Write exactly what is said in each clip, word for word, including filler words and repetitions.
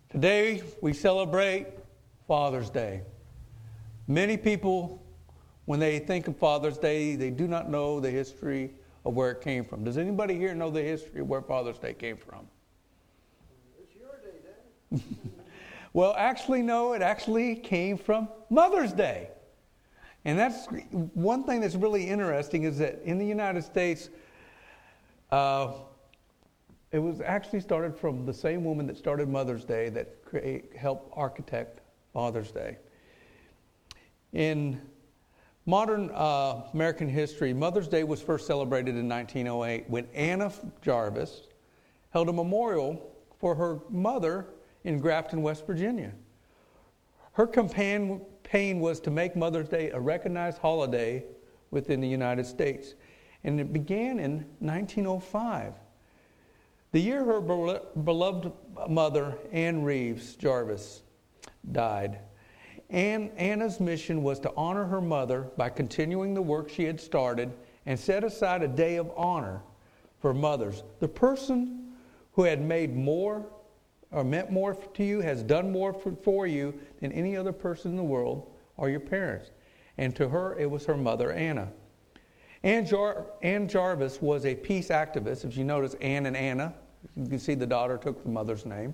Today we celebrate Father's Day. Many people, when they think of Father's Day, they do not know the history of where it came from. Does anybody here know the history of where Father's Day came from? It's your day, Dad. Well, actually, no, it actually came from Mother's Day. And that's one thing that's really interesting is that in the United States, uh, it was actually started from the same woman that started Mother's Day that create, helped architect Father's Day. In modern uh, American history, Mother's Day was first celebrated in nineteen oh eight when Anna Jarvis held a memorial for her mother in Grafton, West Virginia. Her campaign was to make Mother's Day a recognized holiday within the United States. And it began in nineteen oh five. The year her beloved mother, Ann Reeves Jarvis, died. Ann, Anna's mission was to honor her mother by continuing the work she had started and set aside a day of honor for mothers. The person who had made more or meant more to you has done more for, for you than any other person in the world or your parents. And to her, it was her mother, Anna. Ann, Jar- Ann Jarvis was a peace activist. If you notice, Ann and Anna, you can see the daughter took the mother's name.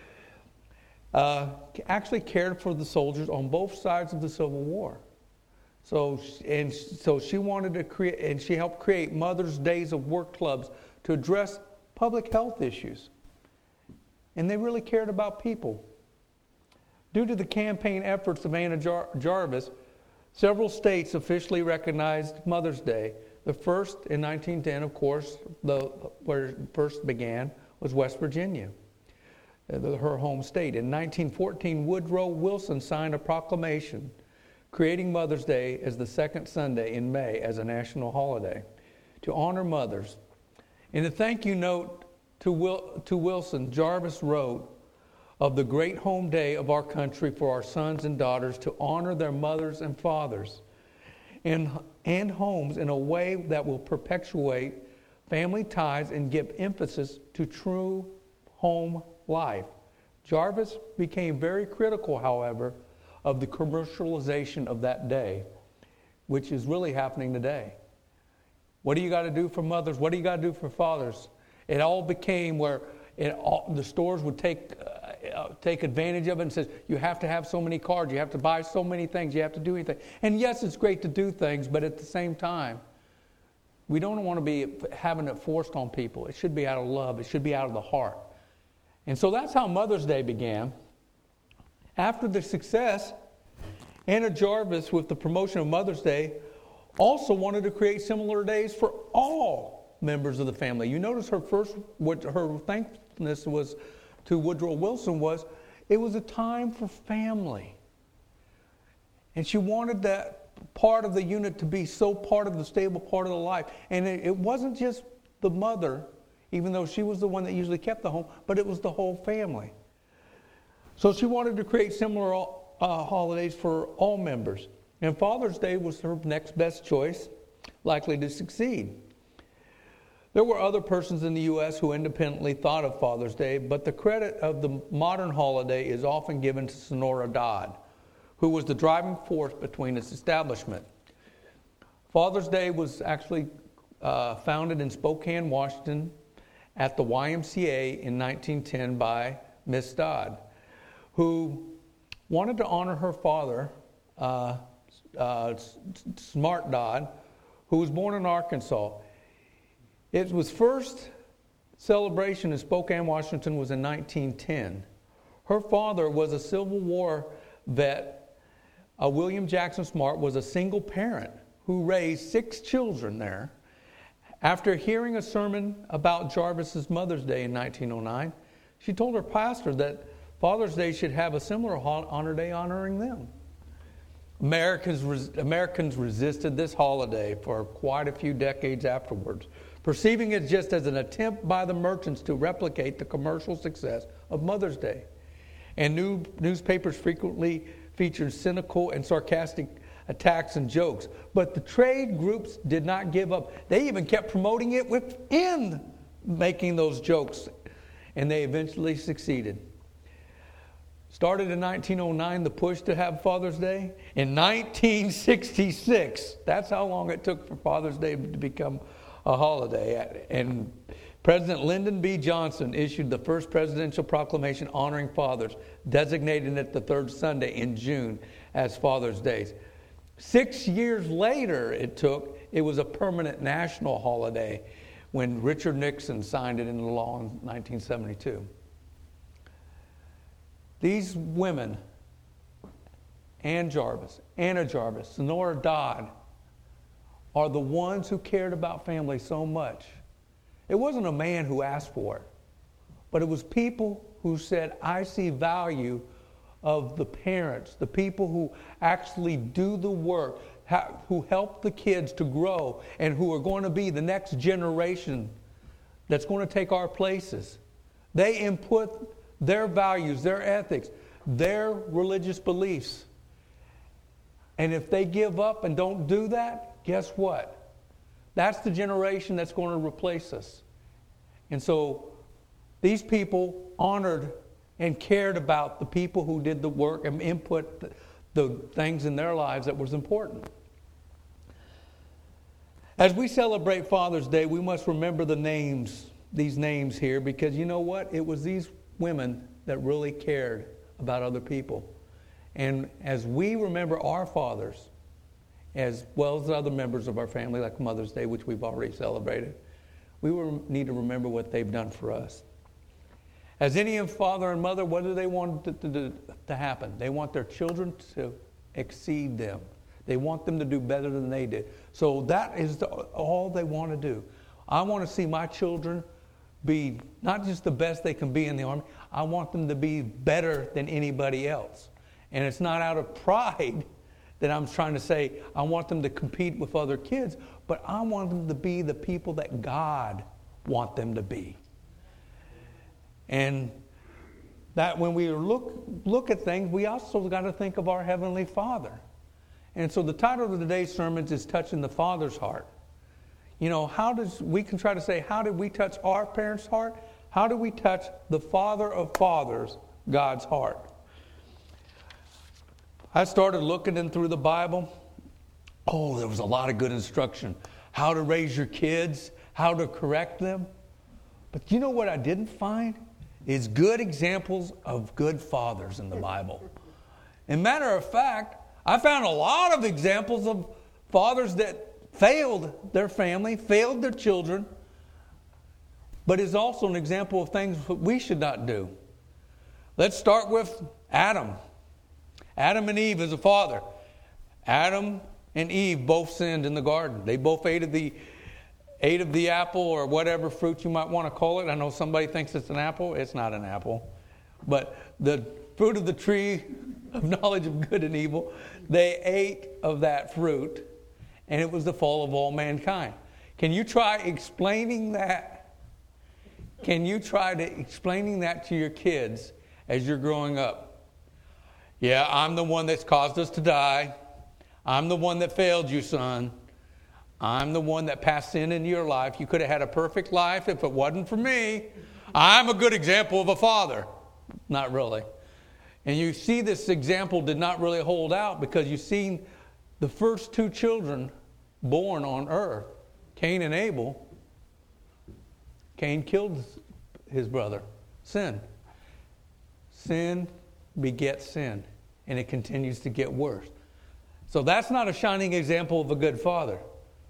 Uh, actually cared for the soldiers on both sides of the Civil War. So, and so she wanted to create, and she helped create Mother's Days of Work clubs to address public health issues. And they really cared about people. Due to the campaign efforts of Anna Jar- Jarvis, several states officially recognized Mother's Day. The first in nineteen ten, of course, the, where it first began was West Virginia, her home state. In nineteen fourteen, Woodrow Wilson signed a proclamation creating Mother's Day as the second Sunday in May as a national holiday to honor mothers. In a thank you note to, Wil- to Wilson, Jarvis wrote of the great home day of our country for our sons and daughters to honor their mothers and fathers and, and homes in a way that will perpetuate family ties and give emphasis to true home life. Jarvis became very critical, however, of the commercialization of that day, which is really happening today. What do you got to do for mothers? What do you got to do for fathers? It all became where it all, the stores would take uh, take advantage of it and says, you have to have so many cards, you have to buy so many things, you have to do anything. And yes, it's great to do things, but at the same time, we don't want to be having it forced on people. It should be out of love. It should be out of the heart. And so that's how Mother's Day began. After the success, Anna Jarvis, with the promotion of Mother's Day, also wanted to create similar days for all members of the family. You notice her first, what her thankfulness was to Woodrow Wilson was, it was a time for family. And she wanted that part of the unit to be so part of the stable part of the life. And it, it wasn't just the mother, even though she was the one that usually kept the home, but it was the whole family. So she wanted to create similar uh, holidays for all members. And Father's Day was her next best choice, likely to succeed. There were other persons in the U S who independently thought of Father's Day, but the credit of the modern holiday is often given to Sonora Dodd, who was the driving force between its establishment. Father's Day was actually uh, founded in Spokane, Washington, at the Y M C A in nineteen ten by Miss Dodd, who wanted to honor her father, uh, uh, Smart Dodd, who was born in Arkansas. It was first celebration in Spokane, Washington was in nineteen ten. Her father was a Civil War vet. Uh, William Jackson Smart was a single parent who raised six children there. After hearing a sermon about Jarvis's Mother's Day in nineteen oh nine, she told her pastor that Father's Day should have a similar honor day honoring them. Americans, res- Americans resisted this holiday for quite a few decades afterwards, perceiving it just as an attempt by the merchants to replicate the commercial success of Mother's Day. And new newspapers frequently featured cynical and sarcastic attacks and jokes. But the trade groups did not give up. They even kept promoting it within making those jokes, and they eventually succeeded. Started in nineteen oh nine, the push to have Father's Day. In nineteen sixty-six, that's how long it took for Father's Day to become a holiday. And President Lyndon B. Johnson issued the first presidential proclamation honoring fathers, designating it the third Sunday in June as Father's Day. Six years later it took, it was a permanent national holiday when Richard Nixon signed it into law in nineteen seventy-two. These women, Ann Jarvis, Anna Jarvis, Sonora Dodd, are the ones who cared about family so much. It wasn't a man who asked for it, but it was people who said, I see value of the parents, the people who actually do the work, who help the kids to grow, and who are going to be the next generation that's going to take our places. They input their values, their ethics, their religious beliefs. And if they give up and don't do that, guess what? That's the generation that's going to replace us. And so these people honored and cared about the people who did the work and input the, the things in their lives that was important. As we celebrate Father's Day, we must remember the names, these names here, because you know what? It was these women that really cared about other people. And as we remember our fathers, as well as other members of our family, like Mother's Day, which we've already celebrated, we need to remember what they've done for us. As any father and mother, what do they want to, to, to happen? They want their children to exceed them. They want them to do better than they did. So that is the, all they want to do. I want to see my children be not just the best they can be in the Army. I want them to be better than anybody else. And it's not out of pride that I'm trying to say I want them to compete with other kids, but I want them to be the people that God wants them to be. And that when we look look at things, we also got to think of our Heavenly Father. And so the title of today's sermon is Touching the Father's Heart. You know, how does we can try to say, how did we touch our parents' heart? How do we touch the Father of fathers, God's heart? I started looking in through the Bible. Oh, there was a lot of good instruction. How to raise your kids, how to correct them. But you know what I didn't find? Is good examples of good fathers in the Bible. And matter of fact, I found a lot of examples of fathers that failed their family, failed their children, but is also an example of things that we should not do. Let's start with Adam. Adam and Eve as a father. Adam and Eve both sinned in the garden. They both ate of the ate of the apple or whatever fruit you might want to call it. I know somebody thinks it's an apple. It's not an apple. But the fruit of the tree of knowledge of good and evil, they ate of that fruit, and it was the fall of all mankind. Can you try explaining that? Can you try to explaining that to your kids as you're growing up? Yeah, I'm the one that's caused us to die. I'm the one that failed you, son. I'm the one that passed sin into your life. You could have had a perfect life if it wasn't for me. I'm a good example of a father. Not really. And you see this example did not really hold out because you've seen the first two children born on earth, Cain and Abel. Cain killed his brother. Sin. Sin begets sin, and it continues to get worse. So that's not a shining example of a good father.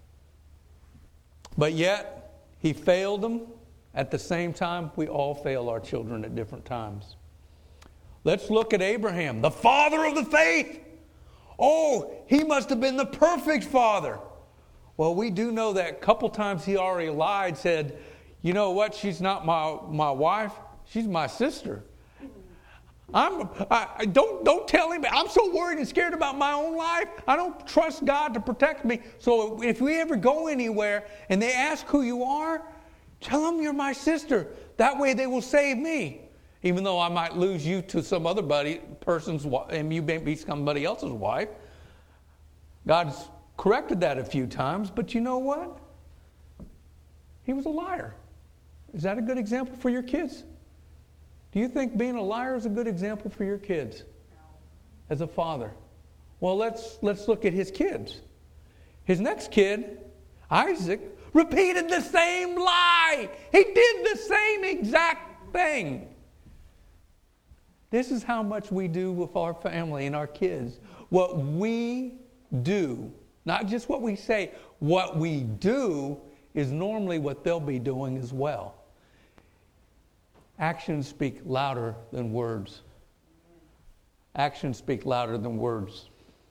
But yet, he failed them. At the same time, we all fail our children at different times. Let's look at Abraham, the father of the faith. Oh, he must have been the perfect father. Well, we do know that a couple times he already lied, said, you know what, she's not my, my wife, she's my sister. I'm, I, I don't, don't tell him. I'm so worried and scared about my own life. I don't trust God to protect me. So if we ever go anywhere and they ask who you are, tell them you're my sister. That way they will save me. Even though I might lose you to some other buddy, person's wife, and you may be somebody else's wife. God's corrected that a few times, but you know what? He was a liar. Is that a good example for your kids? Do you think being a liar is a good example for your kids as a father? Well, let's let's look at his kids. His next kid, Isaac, repeated the same lie. He did the same exact thing. This is how much we do with our family and our kids. What we do, not just what we say, what we do is normally what they'll be doing as well. Actions speak louder than words. Actions speak louder than words.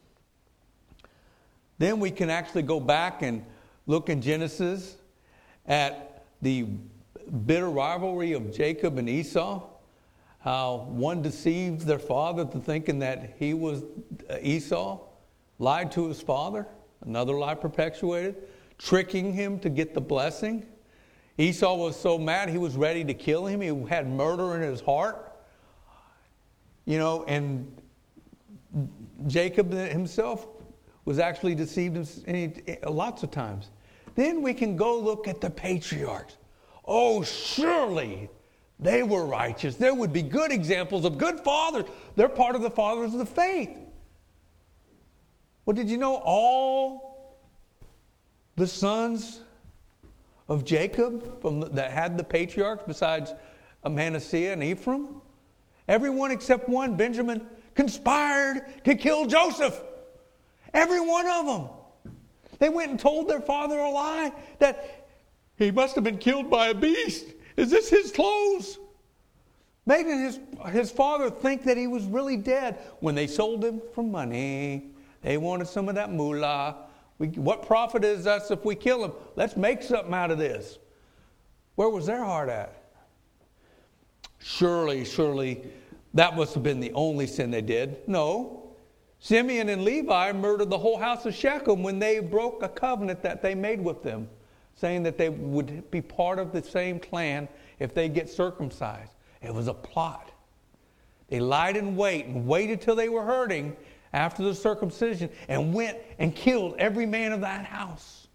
Then we can actually go back and look in Genesis at the bitter rivalry of Jacob and Esau. How one deceived their father to thinking that he was Esau, lied to his father, another lie perpetuated, tricking him to get the blessing. Esau was so mad he was ready to kill him. He had murder in his heart. You know, and Jacob himself was actually deceived lots of times. Then we can go look at the patriarchs. Oh, surely they were righteous. There would be good examples of good fathers. They're part of the fathers of the faith. Well, did you know all the sons of Jacob from the, that had the patriarchs besides Manasseh and Ephraim? Everyone except one, Benjamin, conspired to kill Joseph. Every one of them. They went and told their father a lie that he must have been killed by a beast. Is this his clothes? Making his, his father think that he was really dead when they sold him for money. They wanted some of that moolah. We, what profit is us if we kill him? Let's make something out of this. Where was their heart at? Surely, surely, that must have been the only sin they did. No. Simeon and Levi murdered the whole house of Shechem when they broke a covenant that they made with them, saying that they would be part of the same clan if they get circumcised. It was a plot. They lied in wait and waited till they were hurting after the circumcision and went and killed every man of that house.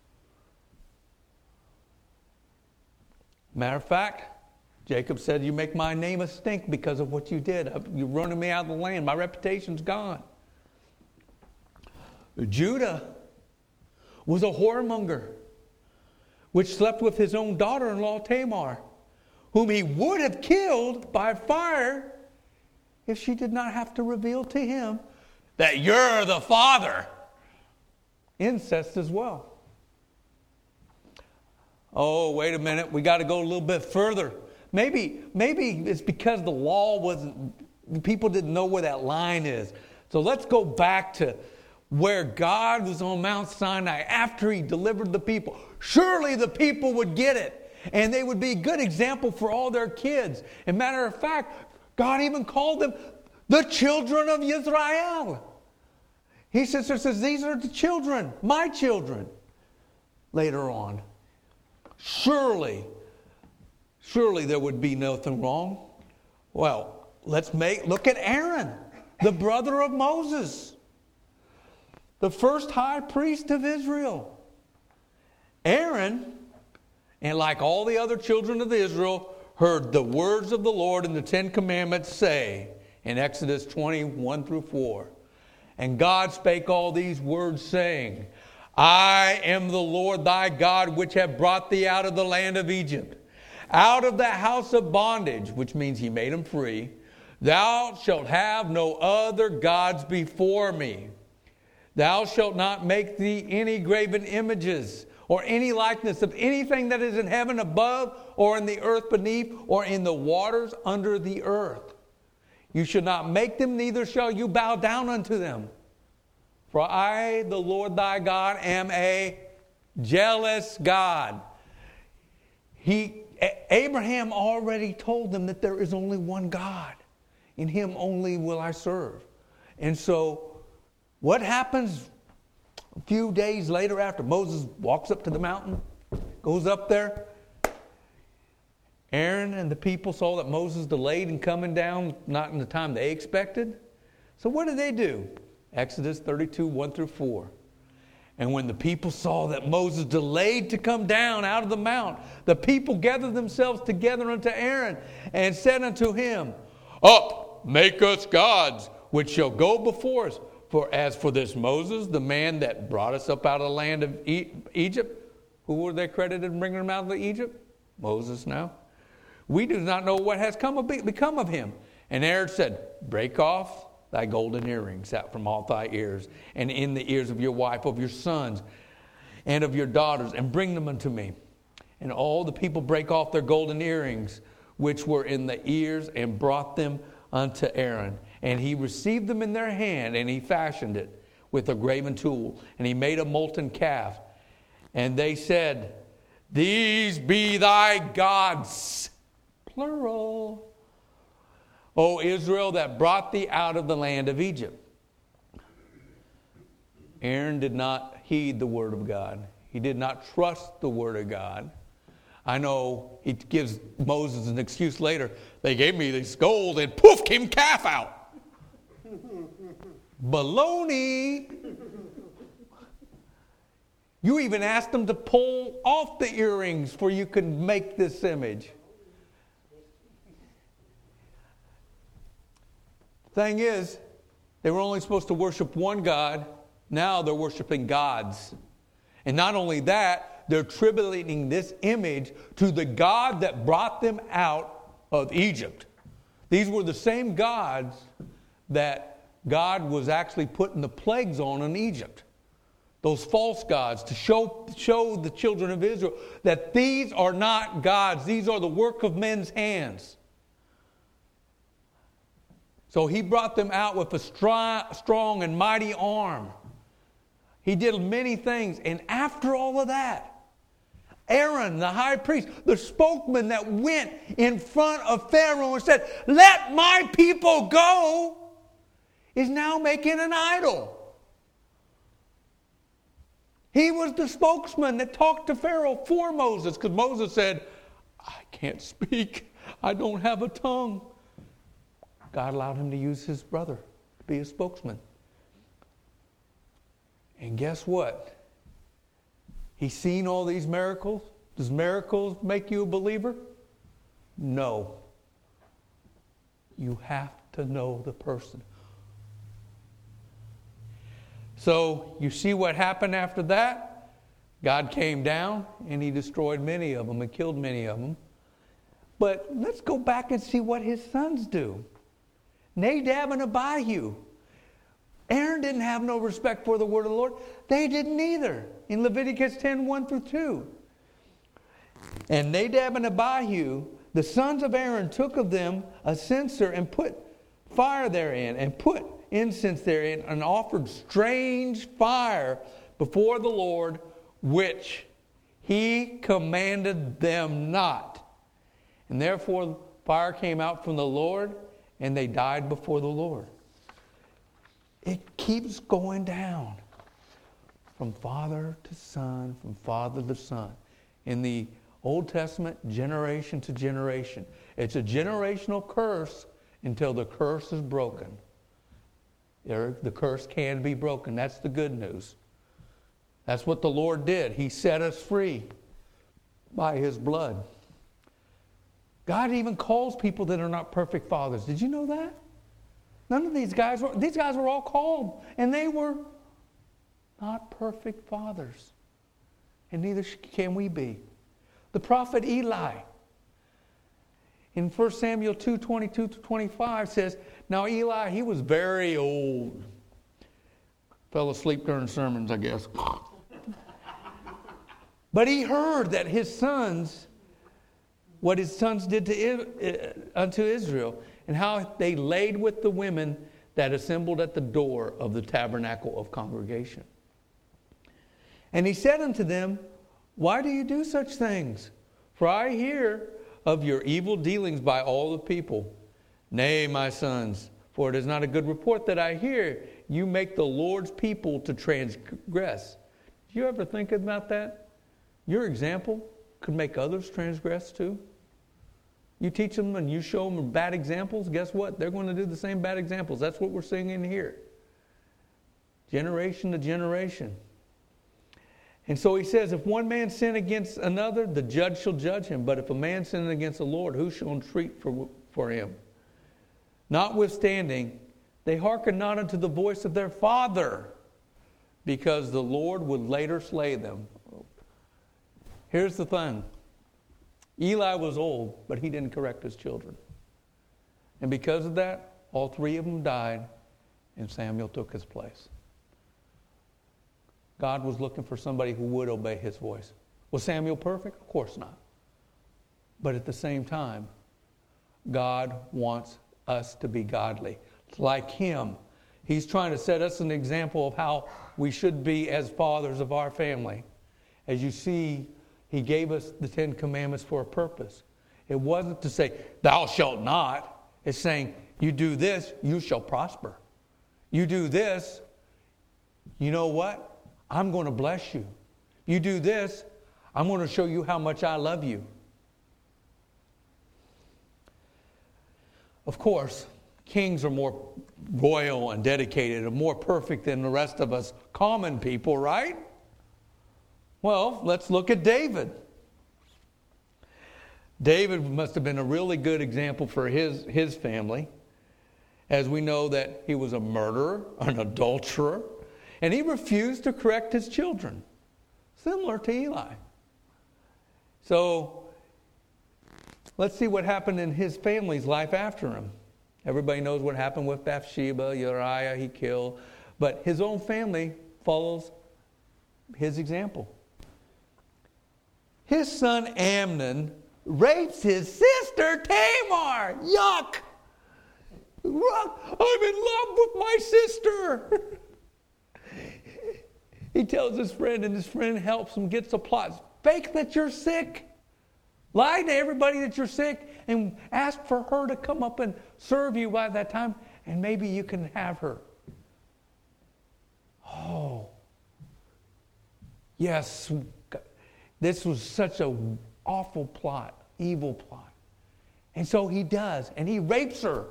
Matter of fact, Jacob said, you make my name a stink because of what you did. You're running me out of the land. My reputation's gone. Judah was a whoremonger, which slept with his own daughter-in-law Tamar, whom he would have killed by fire if she did not have to reveal to him that you're the father. Incest as well. Oh, wait a minute. We got to go a little bit further. Maybe, maybe it's because the law wasn't, people didn't know where that line is. So let's go back to where God was on Mount Sinai after he delivered the people. Surely the people would get it. And they would be a good example for all their kids. As a matter of fact, God even called them the children of Israel. He says, says these are the children, my children, later on. Surely, surely there would be nothing wrong. Well, let's make look at Aaron, the brother of Moses. The first high priest of Israel. Aaron, and like all the other children of Israel, heard the words of the Lord in the Ten Commandments say in Exodus twenty, one through four. And God spake all these words, saying, I am the Lord thy God, which have brought thee out of the land of Egypt, out of the house of bondage, which means he made them free. Thou shalt have no other gods before me. Thou shalt not make thee any graven images or any likeness of anything that is in heaven above or in the earth beneath or in the waters under the earth. You shall not make them, neither shall you bow down unto them. For I, the Lord thy God, am a jealous God. He, Abraham already told them that there is only one God. In him only will I serve. And so, what happens a few days later after Moses walks up to the mountain, goes up there? Aaron and the people saw that Moses delayed in coming down, not in the time they expected. So what did they do? Exodus thirty-two, one through four. And when the people saw that Moses delayed to come down out of the mount, the people gathered themselves together unto Aaron and said unto him, Up, make us gods, which shall go before us. For as for this Moses, the man that brought us up out of the land of e- Egypt, who were they credited in bringing them out of Egypt? Moses now. We do not know what has come of, become of him. And Aaron said, Break off thy golden earrings out from off thy ears, and in the ears of your wife, of your sons, and of your daughters, and bring them unto me. And all the people brake off their golden earrings, which were in the ears, and brought them unto Aaron. And he received them in their hand, and he fashioned it with a graven tool, and he made a molten calf. And they said, These be thy gods, plural, O Israel, that brought thee out of the land of Egypt. Aaron did not heed the word of God. He did not trust the word of God. I know he gives Moses an excuse later. They gave me this gold and poof, came calf out. Baloney. You even asked them to pull off the earrings for you could make this image. Thing is, they were only supposed to worship one God. Now they're worshiping gods. And not only that, they're attributing this image to the God that brought them out of Egypt. These were the same gods that God was actually putting the plagues on in Egypt. Those false gods, to show, show the children of Israel that these are not gods. These are the work of men's hands. So he brought them out with a strong, strong and mighty arm. He did many things. And after all of that, Aaron, the high priest, the spokesman that went in front of Pharaoh and said, Let my people go, is now making an idol. He was the spokesman that talked to Pharaoh for Moses, because Moses said, I can't speak. I don't have a tongue. God allowed him to use his brother to be a spokesman. And guess what? He's seen all these miracles. Does miracles make you a believer? No. You have to know the person. So you see what happened after that? God came down and he destroyed many of them and killed many of them. But let's go back and see what his sons do. Nadab and Abihu. Aaron didn't have no respect for the word of the Lord. They didn't either. In Leviticus ten, one through two. And Nadab and Abihu, the sons of Aaron, took of them a censer and put fire therein, and put incense therein, and offered strange fire before the Lord, which he commanded them not. And therefore fire came out from the Lord, and they died before the Lord. It keeps going down from father to son, from father to son. In the Old Testament, generation to generation. It's a generational curse until the curse is broken. The curse can be broken. That's the good news. That's what the Lord did. He set us free by his blood. God even calls people that are not perfect fathers. Did you know that? None of these guys were, these guys were all called, and they were not perfect fathers. And neither can we be. The prophet Eli, in First Samuel two, twenty-two to twenty-five says, now Eli, he was very old. Fell asleep during sermons, I guess. But he heard that his sons, what his sons did to unto Israel, and how they laid with the women that assembled at the door of the tabernacle of congregation. And he said unto them, why do you do such things? For I hear of your evil dealings by all the people. Nay, my sons, for it is not a good report that I hear. You make the Lord's people to transgress. Do you ever think about that? Your example could make others transgress too. You teach them and you show them bad examples, guess what? They're going to do the same bad examples. That's what we're seeing in here. Generation to generation. And so he says, if one man sin against another, the judge shall judge him. But if a man sin against the Lord, who shall entreat for, for him? Notwithstanding, they hearkened not unto the voice of their father, because the Lord would later slay them. Here's the thing. Eli was old, but he didn't correct his children. And because of that, all three of them died, and Samuel took his place. God was looking for somebody who would obey his voice. Was Samuel perfect? Of course not. But at the same time, God wants us to be godly. Like him. He's trying to set us an example of how we should be as fathers of our family. As you see, he gave us the Ten Commandments for a purpose. It wasn't to say, thou shalt not. It's saying, you do this, you shall prosper. You do this, you know what? I'm going to bless you. You do this, I'm going to show you how much I love you. Of course, kings are more royal and dedicated and more perfect than the rest of us common people, right? Well, let's look at David. David must have been a really good example for his, his family, as we know that he was a murderer, an adulterer, and he refused to correct his children, similar to Eli. So, let's see what happened in his family's life after him. Everybody knows what happened with Bathsheba, Uriah, he killed. But his own family follows his example. His son Amnon rapes his sister Tamar. Yuck! I'm in love with my sister. He tells his friend, and his friend helps him get supplies. Fake that you're sick. Lie to everybody that you're sick and ask for her to come up and serve you by that time, and maybe you can have her. Oh. Yes. This was such an awful plot, evil plot. And so he does, and he rapes her.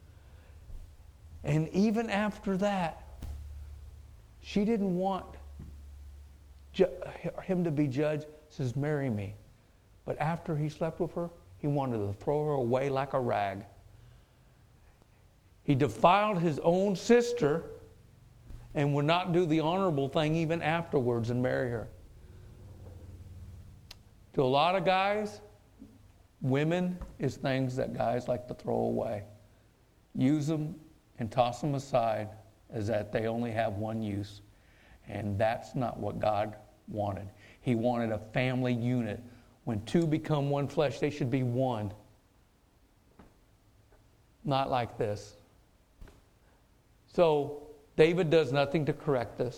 And even after that, she didn't want ju- him to be judged. Says, marry me. But after he slept with her, he wanted to throw her away like a rag. He defiled his own sister and would not do the honorable thing even afterwards and marry her. To a lot of guys, women is things that guys like to throw away. Use them and toss them aside as that they only have one use. And that's not what God wanted. He wanted a family unit. When two become one flesh, they should be one. Not like this. So, David does nothing to correct this.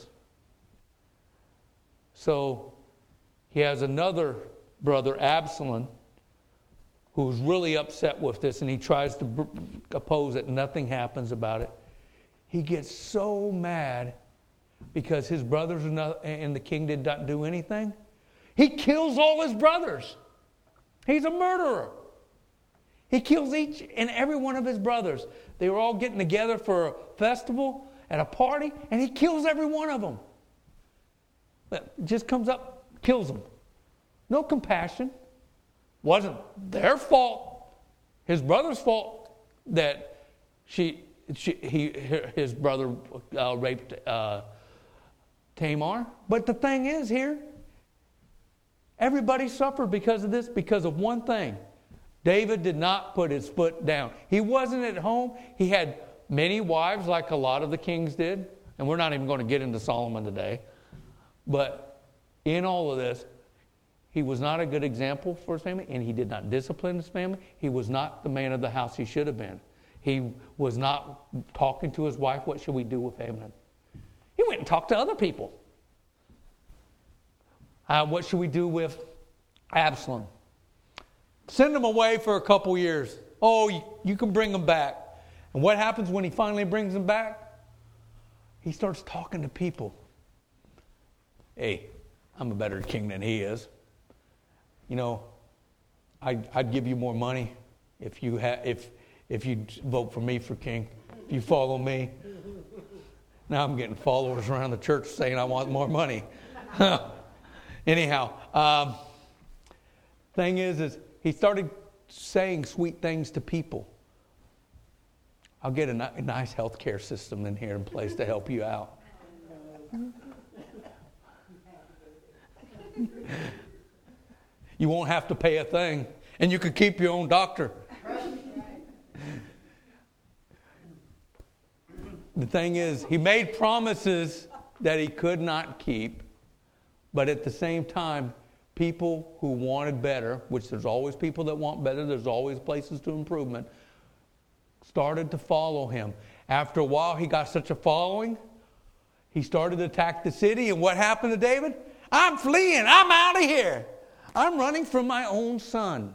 So, he has another brother, Absalom, who's really upset with this, and he tries to oppose it. Nothing happens about it. He gets so mad because his brothers and the king did not do anything. He kills all his brothers. He's a murderer. He kills each and every one of his brothers. They were all getting together for a festival at a party, and he kills every one of them. But just comes up, kills them. No compassion. Wasn't their fault. His brother's fault that she, she he, his brother uh, raped uh, Tamar. But the thing is here, everybody suffered because of this, because of one thing. David did not put his foot down. He wasn't at home. He had many wives like a lot of the kings did. And we're not even going to get into Solomon today. But in all of this, he was not a good example for his family, and he did not discipline his family. He was not the man of the house he should have been. He was not talking to his wife, what should we do with Amnon? He went and talked to other people. Uh, what should we do with Absalom? Send him away for a couple years. Oh, you, you can bring him back. And what happens when he finally brings him back? He starts talking to people. Hey, I'm a better king than he is. You know, I'd, I'd give you more money if you ha- if if you vote for me for king. If you follow me. Now I'm getting followers around the church saying I want more money. Anyhow, um, thing is, is he started saying sweet things to people. I'll get a, ni- a nice health care system in here in place to help you out. You won't have to pay a thing, and you could keep your own doctor. The thing is, he made promises that he could not keep, but at the same time, people who wanted better, which there's always people that want better, there's always places to improvement, started to follow him. After a while, he got such a following, he started to attack the city, and what happened to David? I'm fleeing, I'm out of here. I'm running from my own son.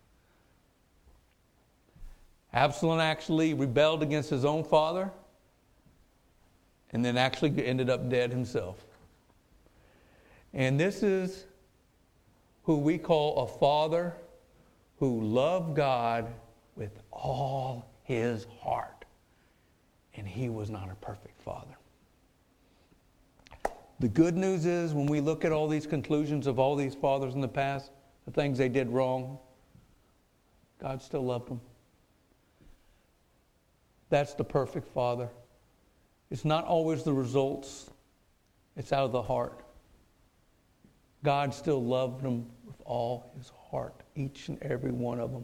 Absalom actually rebelled against his own father, and then actually ended up dead himself. And this is who we call a father who loved God with all his heart. And he was not a perfect father. The good news is when we look at all these conclusions of all these fathers in the past, the things they did wrong, God still loved them. That's the perfect father. It's not always the results. It's out of the heart. God still loved them with all his heart, each and every one of them.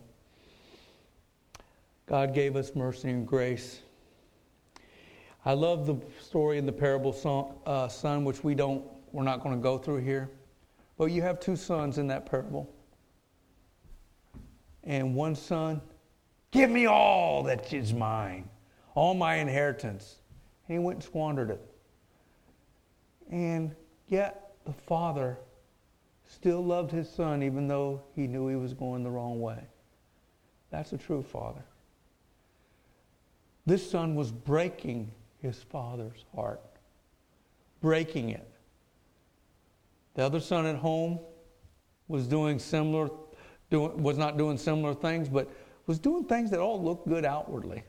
God gave us mercy and grace. I love the story in the parable son, uh, son, which we don't, we're not going to go through here. But you have two sons in that parable. And one son, give me all that is mine, all my inheritance. And he went and squandered it. And yet the father still loved his son even though he knew he was going the wrong way. That's a true father. This son was breaking his father's heart. Breaking it. The other son at home was doing similar, doing, was not doing similar things, but was doing things that all looked good outwardly.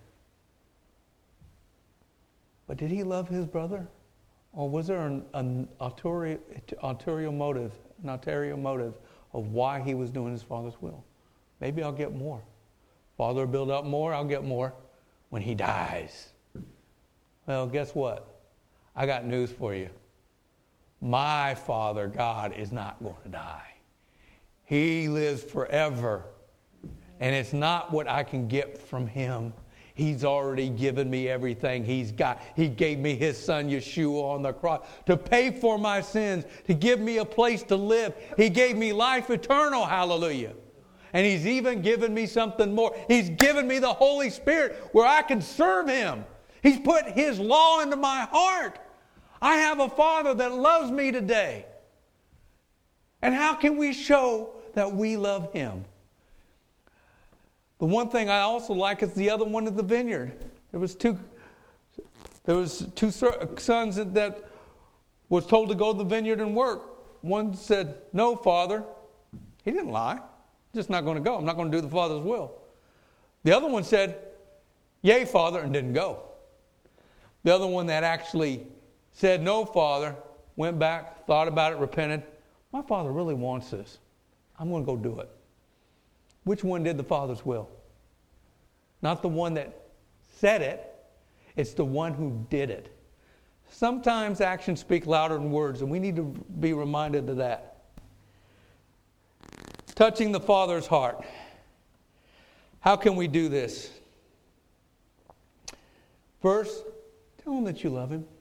But did he love his brother? Or was there an, an ulterior, ulterior motive, an ulterior motive of why he was doing his father's will? Maybe I'll get more. Father will build up more, I'll get more when he dies. Well, guess what? I got news for you. My Father, God, is not going to die. He lives forever. And it's not what I can get from him. He's already given me everything he's got. He gave me his son Yeshua on the cross to pay for my sins, to give me a place to live. He gave me life eternal, hallelujah. And he's even given me something more. He's given me the Holy Spirit where I can serve him. He's put his law into my heart. I have a Father that loves me today. And how can we show that we love him? The one thing I also like is the other one at the vineyard. There was two, there was two sons that was told to go to the vineyard and work. One said, no, Father. He didn't lie. I'm just not going to go. I'm not going to do the Father's will. The other one said, yea, Father, and didn't go. The other one that actually said, no, Father, went back, thought about it, repented. My Father really wants this. I'm going to go do it. Which one did the Father's will? Not the one that said it. It's the one who did it. Sometimes actions speak louder than words, and we need to be reminded of that. Touching the Father's heart. How can we do this? First, tell him that you love him.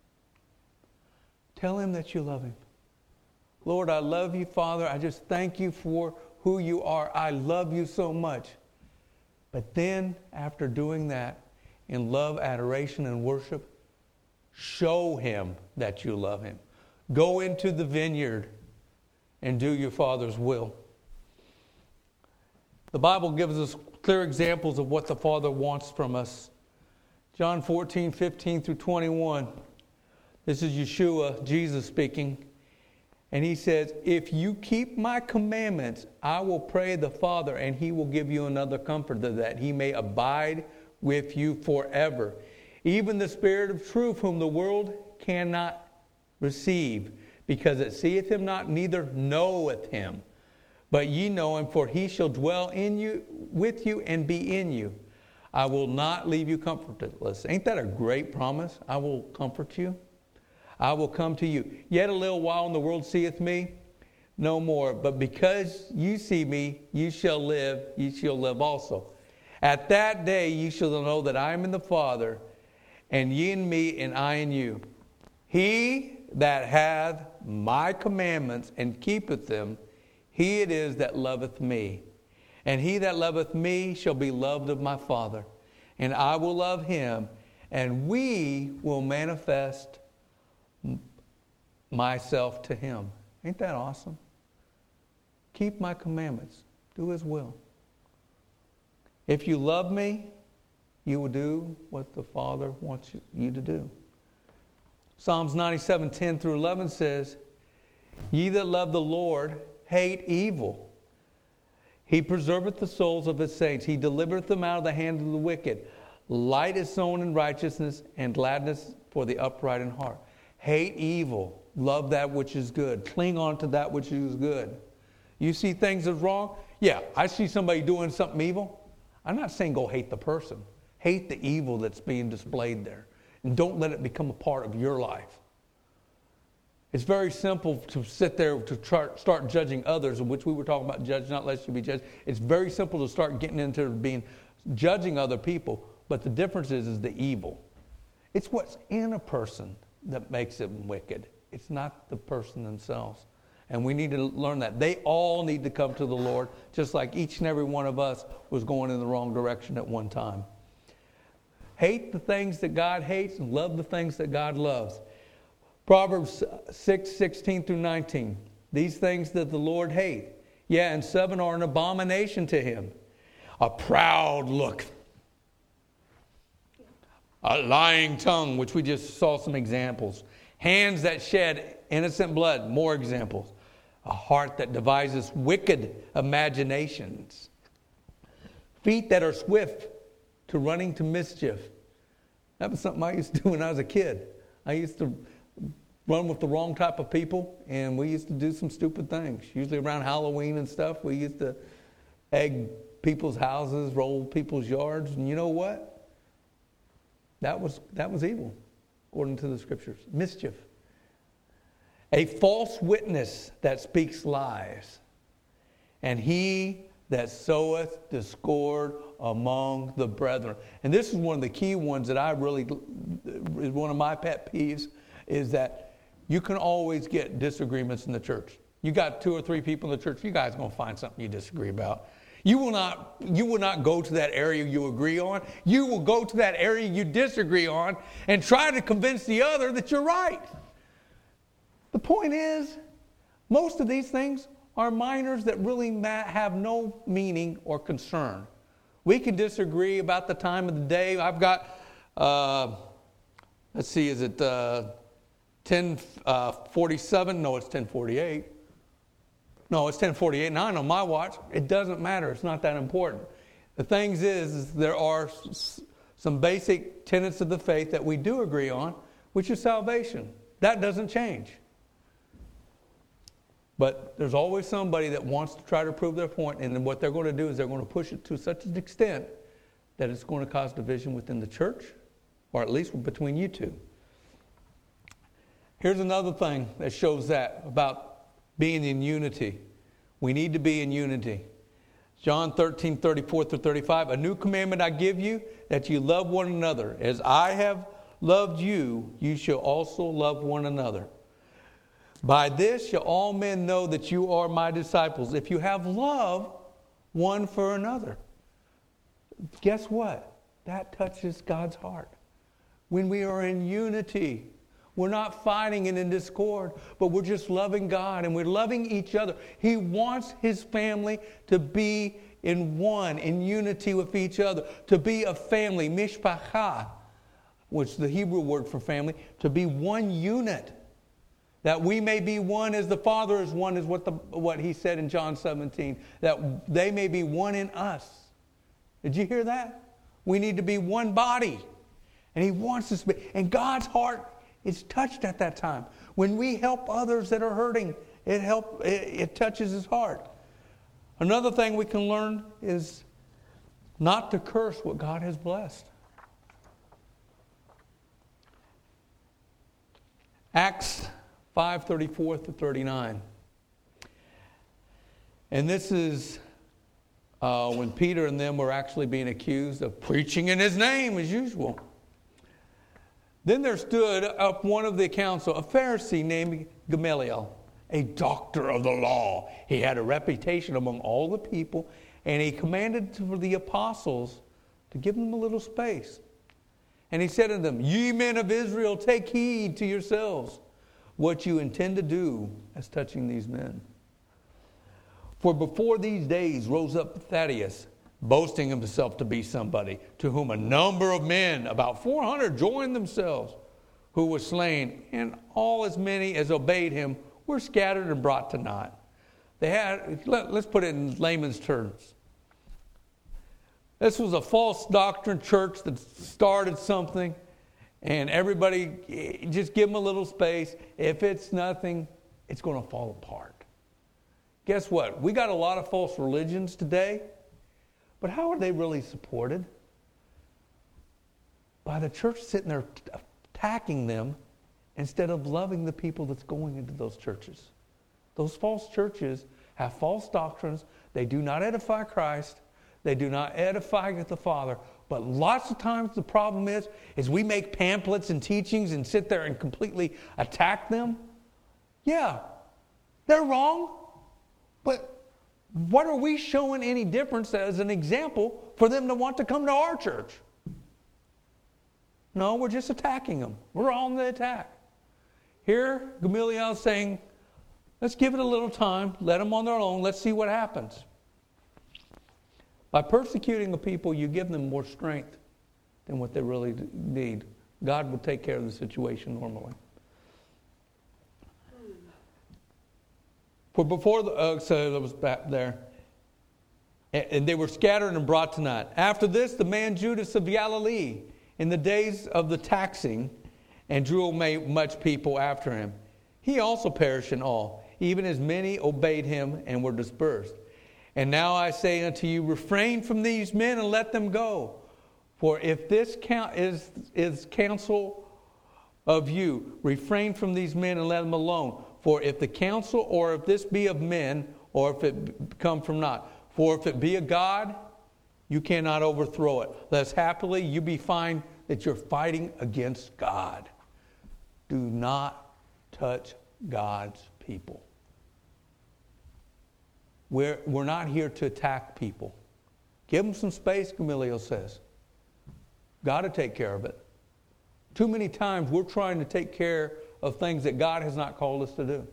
Tell him that you love him. Lord, I love you, Father. I just thank you for who you are. I love you so much. But then, after doing that, in love, adoration, and worship, show him that you love him. Go into the vineyard and do your Father's will. The Bible gives us clear examples of what the Father wants from us. John fourteen, fifteen through twenty-one. This is Yeshua, Jesus speaking. And he says, if you keep my commandments, I will pray the Father, and he will give you another comforter, that he may abide with you forever. Even the Spirit of truth, whom the world cannot receive, because it seeth him not, neither knoweth him. But ye know him, for he shall dwell in you, with you, and be in you. I will not leave you comfortless. Ain't that a great promise? I will comfort you. I will come to you. Yet a little while, and the world seeth me no more. But because you see me, you shall live, ye shall live also. At that day ye shall know that I am in the Father, and ye in me, and I in you. He that hath my commandments and keepeth them, he it is that loveth me. And he that loveth me shall be loved of my Father. And I will love him, and we will manifest myself to him. Ain't that awesome? Keep my commandments. Do his will. If you love me, you will do what the Father wants you to do. Psalms ninety-seven, ten through eleven says, Ye that love the Lord hate evil. He preserveth the souls of his saints. He delivereth them out of the hand of the wicked. Light is sown in righteousness, and gladness for the upright in heart. Hate evil. Love that which is good. Cling on to that which is good. You see things as wrong? Yeah, I see somebody doing something evil. I'm not saying go hate the person. Hate the evil that's being displayed there. And don't let it become a part of your life. It's very simple to sit there to try, start judging others, in which we were talking about judge not lest you be judged. It's very simple to start getting into being judging other people, but the difference is, is the evil. It's what's in a person that makes them wicked. It's not the person themselves. And we need to learn that. They all need to come to the Lord, just like each and every one of us was going in the wrong direction at one time. Hate the things that God hates and love the things that God loves. Proverbs six, sixteen through nineteen. These things that the Lord hates, yeah, and seven are an abomination to him. A proud look. A lying tongue, which we just saw some examples. Hands that shed innocent blood, more examples. A heart that devises wicked imaginations. Feet that are swift to running to mischief. That was something I used to do when I was a kid. I used to run with the wrong type of people, and we used to do some stupid things. Usually around Halloween and stuff, we used to egg people's houses, roll people's yards, and you know what? That was that was evil, according to the scriptures. Mischief. A false witness that speaks lies, and he that soweth discord among the brethren. And this is one of the key ones that I really, is one of my pet peeves, is that you can always get disagreements in the church. You got two or three people in the church, you guys are going to find something you disagree about. You will not, you will not go to that area you agree on. You will go to that area you disagree on and try to convince the other that you're right. The point is, most of these things are minors that really ma- have no meaning or concern. We can disagree about the time of the day. I've got, uh, let's see, is it uh, ten forty-seven? No, it's ten forty-eight. No, it's ten forty-eight. Nine on my watch. It doesn't matter. It's not that important. The thing is, is there are s- some basic tenets of the faith that we do agree on, which is salvation. That doesn't change. But there's always somebody that wants to try to prove their point, and then what they're going to do is they're going to push it to such an extent that it's going to cause division within the church, or at least between you two. Here's another thing that shows that about being in unity. We need to be in unity. John thirteen, thirty-four through thirty-five. A new commandment I give you, that you love one another. As I have loved you, you shall also love one another. By this shall all men know that you are my disciples, if you have love one for another. Guess what? That touches God's heart. When we are in unity, we're not fighting and in discord, but we're just loving God and we're loving each other. He wants his family to be in one, in unity with each other, to be a family, mishpacha, which is the Hebrew word for family, to be one unit. That we may be one as the Father is one, is what the what he said in John seventeen. That they may be one in us. Did you hear that? We need to be one body. And he wants us to be. And God's heart is touched at that time. When we help others that are hurting, it help it, it touches his heart. Another thing we can learn is not to curse what God has blessed. Acts five thirty-four to thirty-nine. And this is uh, when Peter and them were actually being accused of preaching in his name as usual. Then there stood up one of the council, a Pharisee named Gamaliel, a doctor of the law. He had a reputation among all the people, and he commanded for the apostles to give them a little space. And he said to them, "Ye men of Israel, take heed to yourselves what you intend to do as touching these men. For before these days rose up Thaddeus, boasting himself to be somebody, to whom a number of men, about four hundred, joined themselves, who was slain, and all as many as obeyed him were scattered and brought to naught." They had, let, let's put it in layman's terms. This was a false doctrine church that started something, and everybody, just give them a little space. If it's nothing, it's going to fall apart. Guess what? We got a lot of false religions today, but how are they really supported? By the church sitting there attacking them instead of loving the people that's going into those churches. Those false churches have false doctrines. They do not edify Christ. They do not edify the Father. But lots of times the problem is, is we make pamphlets and teachings and sit there and completely attack them. Yeah, they're wrong. But what are we showing any difference as an example for them to want to come to our church? No, we're just attacking them. We're on the attack. Here, Gamaliel is saying, let's give it a little time. Let them on their own. Let's see what happens. By persecuting the people, you give them more strength than what they really need. God will take care of the situation normally. For before the, uh, so that was back there. And, and they were scattered and brought to naught. After this, the man Judas of Galilee, in the days of the taxing, and drew much people after him. He also perished in all, even as many obeyed him and were dispersed. And now I say unto you, refrain from these men and let them go. For if this count is, is counsel of you, refrain from these men and let them alone. For if the counsel, or if this be of men, or if it come from not. For if it be a God, you cannot overthrow it. Lest happily you be find that you're fighting against God. Do not touch God's people. We're, we're not here to attack people. Give them some space, Gamaliel says. God will take care of it. Too many times we're trying to take care of things that God has not called us to do.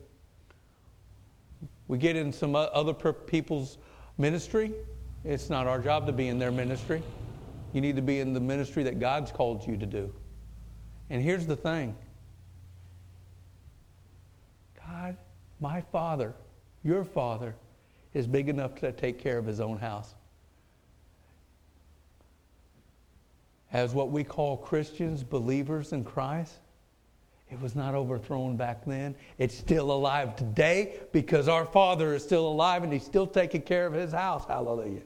We get in some other people's ministry. It's not our job to be in their ministry. You need to be in the ministry that God's called you to do. And here's the thing. God, my Father, your Father, is big enough to take care of his own house. As what we call Christians, believers in Christ, it was not overthrown back then. It's still alive today because our Father is still alive and he's still taking care of his house. Hallelujah.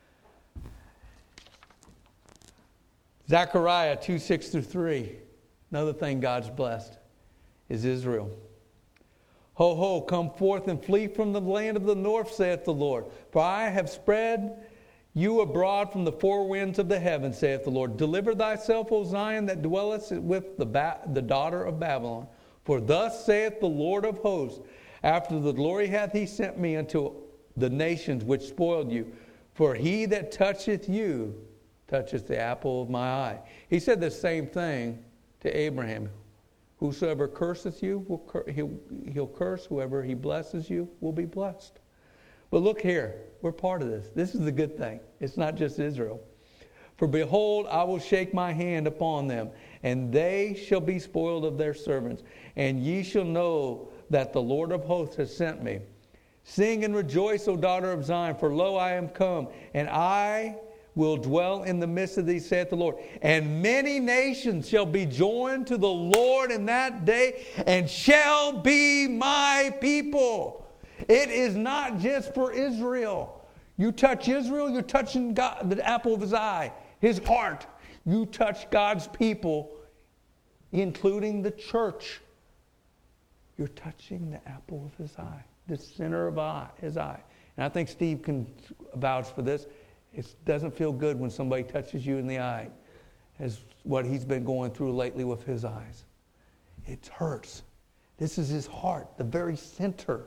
Zechariah two, six through three. Another thing God's blessed is Israel. Ho, ho, come forth and flee from the land of the north, saith the Lord. For I have spread you abroad from the four winds of the heaven, saith the Lord. Deliver thyself, O Zion, that dwellest with the, ba- the daughter of Babylon. For thus saith the Lord of hosts, after the glory hath he sent me unto the nations which spoiled you. For he that toucheth you toucheth the apple of my eye. He said the same thing to Abraham. Whosoever curseth you, will cur- he'll, he'll curse. Whoever he blesses you will be blessed. But look here, we're part of this. This is the good thing. It's not just Israel. For behold, I will shake my hand upon them, and they shall be spoiled of their servants. And ye shall know that the Lord of hosts has sent me. Sing and rejoice, O daughter of Zion, for lo, I am come, and I will dwell in the midst of thee, saith the Lord. And many nations shall be joined to the Lord in that day, and shall be my people. It is not just for Israel. You touch Israel, you're touching God, the apple of his eye, his heart. You touch God's people, including the church. You're touching the apple of his eye, the center of eye, his eye. And I think Steve can vouch for this. It doesn't feel good when somebody touches you in the eye, as what he's been going through lately with his eyes. It hurts. This is his heart, the very center.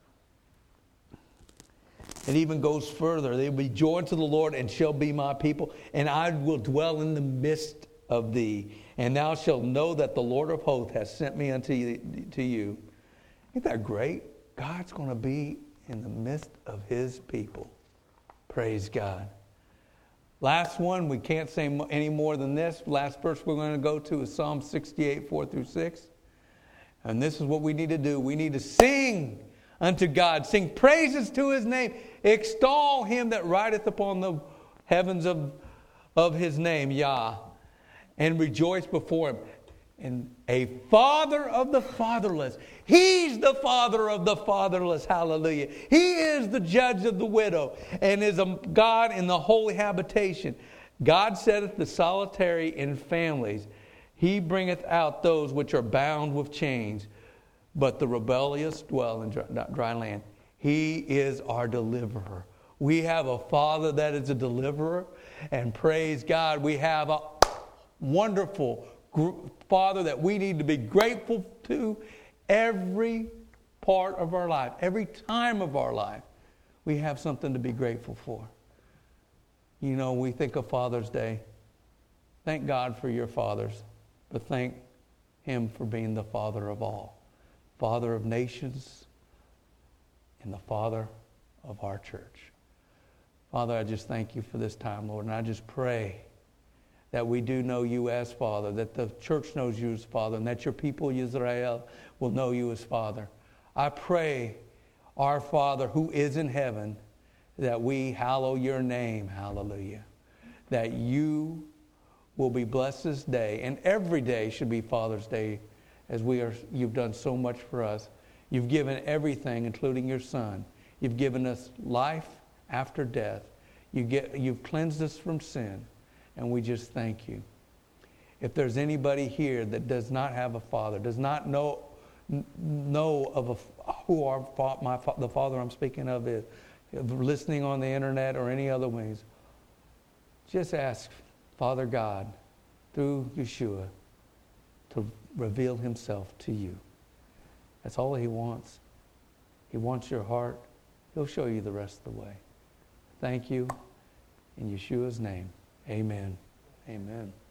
It even goes further. They will be joined to the Lord and shall be my people, and I will dwell in the midst of thee. And thou shalt know that the Lord of hosts has sent me unto you. To you. Isn't that great? God's going to be in the midst of his people. Praise God. Last one, we can't say any more than this. Last verse we're going to go to is Psalm sixty-eight, four through six. And this is what we need to do. We need to sing unto God. Sing praises to his name. Extol him that rideth upon the heavens of, of his name, Yah. And rejoice before him. And a father of the fatherless. He's the father of the fatherless. Hallelujah. He is the judge of the widow, and is a God in the holy habitation. God setteth the solitary in families. He bringeth out those which are bound with chains. But the rebellious dwell in dry, dry land. He is our deliverer. We have a Father that is a deliverer. And praise God, we have a wonderful Father that we need to be grateful to every part of our life. Every time of our life, we have something to be grateful for. You know, we think of Father's Day. Thank God for your fathers, but thank him for being the Father of all. Father of nations, and the Father of our church. Father, I just thank you for this time, Lord, and I just pray that we do know you as Father, that the church knows you as Father, and that your people, Israel, will know you as Father. I pray, our Father who is in heaven, that we hallow your name, hallelujah, that you will be blessed this day, and every day should be Father's Day, as we are. You've done so much for us. You've given everything, including your Son. You've given us life after death. You get, you've cleansed us from sin. And we just thank you. If there's anybody here that does not have a father, does not know know of a, who our my the Father I'm speaking of is, listening on the internet or any other ways, just ask Father God through Yeshua to reveal himself to you. That's all he wants. He wants your heart. He'll show you the rest of the way. Thank you. In Yeshua's name. Amen. Amen.